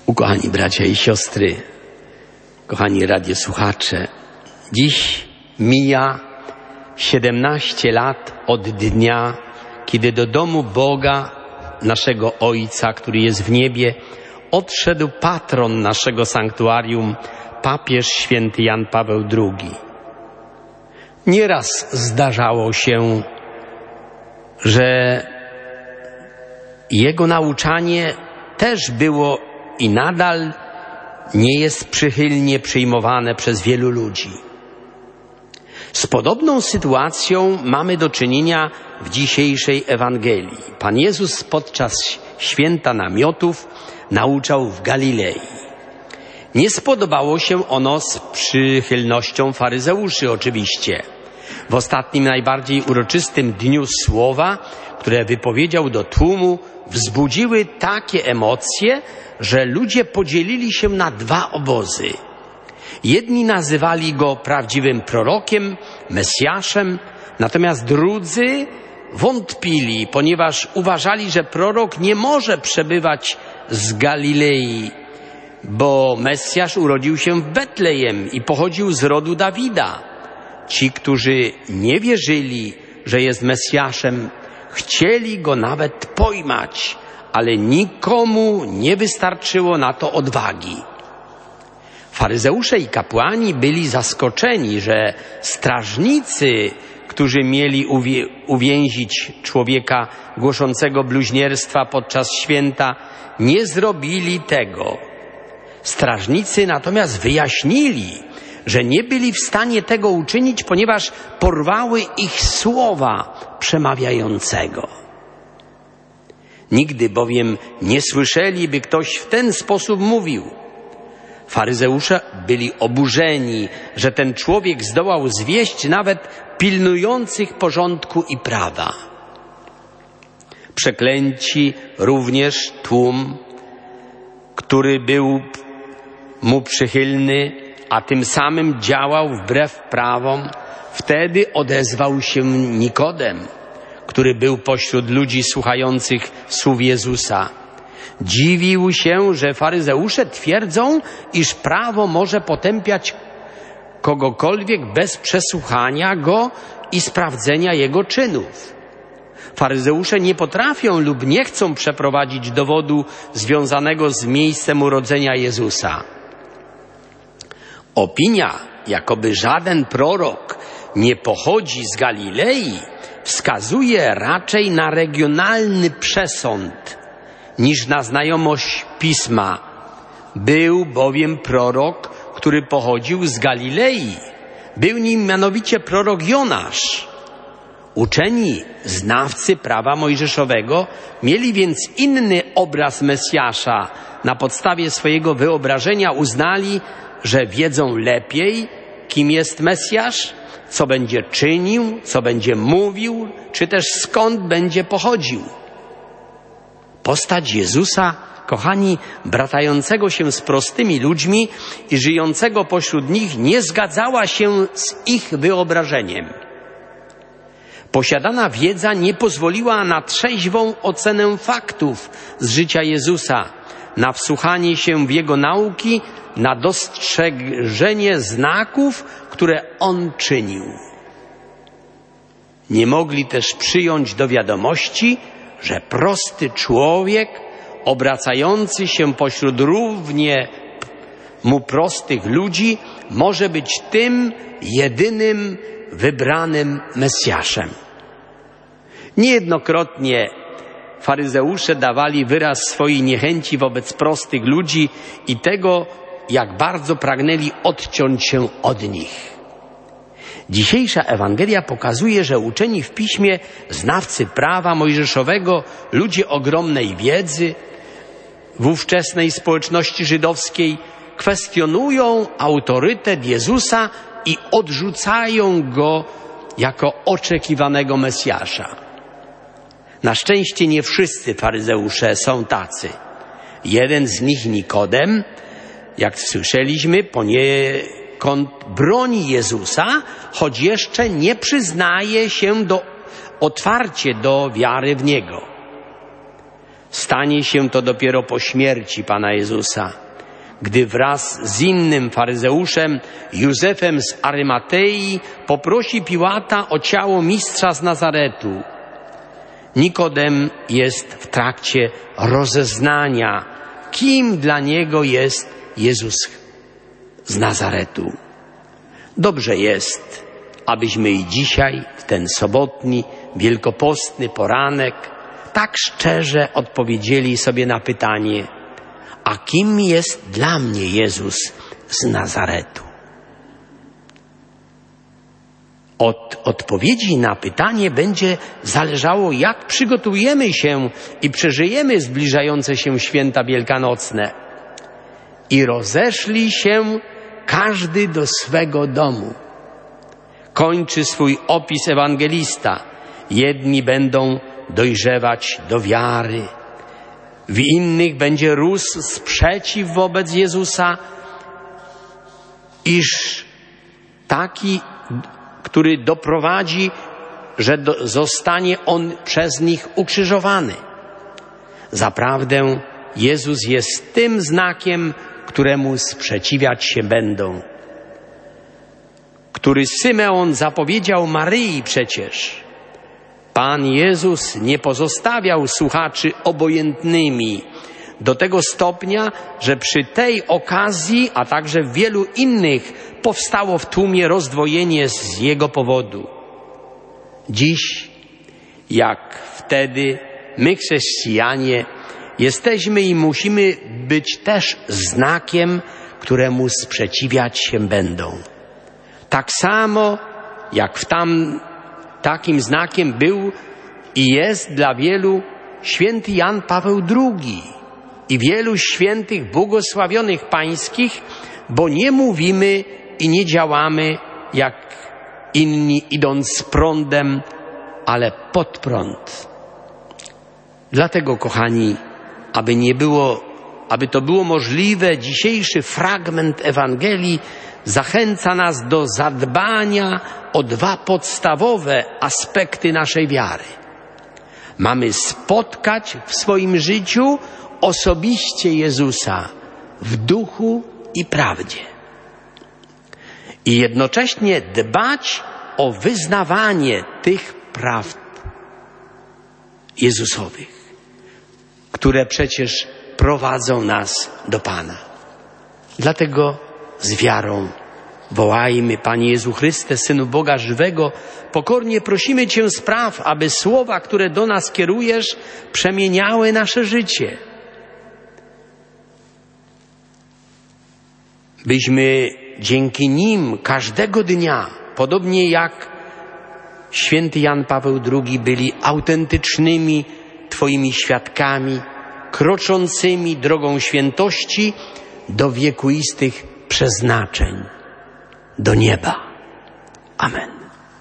Ukochani bracia i siostry, kochani radiosłuchacze, dziś mija 17 lat od dnia, kiedy do domu Boga, naszego Ojca, który jest w niebie, odszedł patron naszego sanktuarium, papież święty Jan Paweł II. Nieraz zdarzało się, że jego nauczanie też było i nadal nie jest przychylnie przyjmowane przez wielu ludzi. Z podobną sytuacją mamy do czynienia w dzisiejszej Ewangelii. Pan Jezus podczas święta namiotów nauczał w Galilei. Nie spodobało się ono z przychylnością faryzeuszy oczywiście. W ostatnim, najbardziej uroczystym dniu słowa, które wypowiedział do tłumu, wzbudziły takie emocje, że ludzie podzielili się na dwa obozy. Jedni nazywali go prawdziwym prorokiem, Mesjaszem, natomiast drudzy wątpili, ponieważ uważali, że prorok nie może przebywać z Galilei, bo Mesjasz urodził się w Betlejem i pochodził z rodu Dawida. Ci, którzy nie wierzyli, że jest Mesjaszem, chcieli go nawet pojmać, ale nikomu nie wystarczyło na to odwagi. Faryzeusze i kapłani byli zaskoczeni, że strażnicy, którzy mieli uwięzić człowieka głoszącego bluźnierstwa podczas święta, nie zrobili tego. Strażnicy natomiast wyjaśnili, że nie byli w stanie tego uczynić, ponieważ porwały ich słowa przemawiającego. Nigdy bowiem nie słyszeli, by ktoś w ten sposób mówił. Faryzeusze byli oburzeni, że ten człowiek zdołał zwieść nawet pilnujących porządku i prawa. Przeklęci również tłum, który był mu przychylny, a tym samym działał wbrew prawom. Wtedy odezwał się Nikodem, który był pośród ludzi słuchających słów Jezusa. Dziwił się, że faryzeusze twierdzą, iż prawo może potępiać kogokolwiek bez przesłuchania go i sprawdzenia jego czynów. Faryzeusze nie potrafią lub nie chcą przeprowadzić dowodu związanego z miejscem urodzenia Jezusa. Opinia, jakoby żaden prorok nie pochodzi z Galilei, wskazuje raczej na regionalny przesąd niż na znajomość Pisma. Był bowiem prorok, który pochodził z Galilei. Był nim mianowicie prorok Jonasz. Uczeni znawcy prawa mojżeszowego mieli więc inny obraz Mesjasza. Na podstawie swojego wyobrażenia uznali, że wiedzą lepiej, kim jest Mesjasz, co będzie czynił, co będzie mówił, czy też skąd będzie pochodził. Postać Jezusa, kochani, bratającego się z prostymi ludźmi i żyjącego pośród nich, nie zgadzała się z ich wyobrażeniem. Posiadana wiedza nie pozwoliła na trzeźwą ocenę faktów z życia Jezusa, na wsłuchanie się w Jego nauki, na dostrzeżenie znaków, które On czynił. Nie mogli też przyjąć do wiadomości, że prosty człowiek, obracający się pośród równie mu prostych ludzi, może być tym jedynym wybranym Mesjaszem. Niejednokrotnie faryzeusze dawali wyraz swojej niechęci wobec prostych ludzi i tego, jak bardzo pragnęli odciąć się od nich. Dzisiejsza Ewangelia pokazuje, że uczeni w Piśmie, znawcy prawa mojżeszowego, ludzie ogromnej wiedzy w ówczesnej społeczności żydowskiej kwestionują autorytet Jezusa i odrzucają Go jako oczekiwanego Mesjasza. Na szczęście nie wszyscy faryzeusze są tacy. Jeden z nich, Nikodem, jak słyszeliśmy, poniekąd broni Jezusa, choć jeszcze nie przyznaje się otwarcie do wiary w Niego. stanie się to dopiero po śmierci Pana Jezusa, gdy wraz z innym faryzeuszem, Józefem z Arymatei, poprosi Piłata o ciało mistrza z Nazaretu. Nikodem jest w trakcie rozeznania, kim dla niego jest Jezus z Nazaretu. Dobrze jest, abyśmy i dzisiaj, w ten sobotni, wielkopostny poranek, tak szczerze odpowiedzieli sobie na pytanie: a kim jest dla mnie Jezus z Nazaretu? Od odpowiedzi na pytanie będzie zależało, jak przygotujemy się i przeżyjemy zbliżające się święta wielkanocne. I rozeszli się każdy do swego domu. Kończy swój opis ewangelista. Jedni będą dojrzewać do wiary, w innych będzie rósł sprzeciw wobec Jezusa, iż taki, który doprowadzi, że zostanie On przez nich ukrzyżowany. Zaprawdę Jezus jest tym znakiem, któremu sprzeciwiać się będą, który Symeon zapowiedział Maryi przecież. Pan Jezus nie pozostawiał słuchaczy obojętnymi do tego stopnia, że przy tej okazji, a także w wielu innych, powstało w tłumie rozdwojenie z Jego powodu. Dziś, jak wtedy, my chrześcijanie jesteśmy i musimy być też znakiem, któremu sprzeciwiać się będą. Tak samo jak takim znakiem był i jest dla wielu święty Jan Paweł II i wielu świętych błogosławionych pańskich, bo nie mówimy i nie działamy jak inni, idąc z prądem, ale pod prąd. Dlatego, kochani, aby to było możliwe, dzisiejszy fragment Ewangelii zachęca nas do zadbania o dwa podstawowe aspekty naszej wiary. Mamy spotkać w swoim życiu osobiście Jezusa w duchu i prawdzie. I jednocześnie dbać o wyznawanie tych prawd Jezusowych, które przecież prowadzą nas do Pana. Dlatego z wiarą wołajmy: Panie Jezu Chryste, Synu Boga żywego, pokornie prosimy Cię, spraw, aby słowa, które do nas kierujesz, przemieniały nasze życie. Byśmy dzięki nim każdego dnia, podobnie jak święty Jan Paweł II, byli autentycznymi Twoimi świadkami, kroczącymi drogą świętości do wiekuistych przeznaczeń, do nieba. Amen.